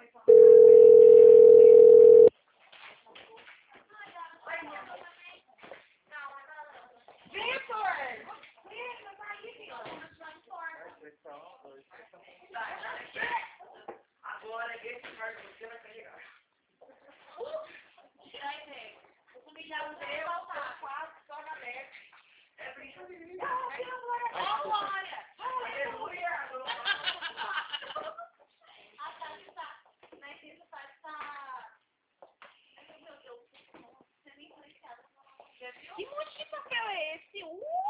Agora, esse carro você vai carregar. Já usei, voltar. Quase, só na meta. É brincadeira. Olha! Aleluia! Mas isso faz estar... Meu Deus, você nem influenciado. Que monte de papel é esse?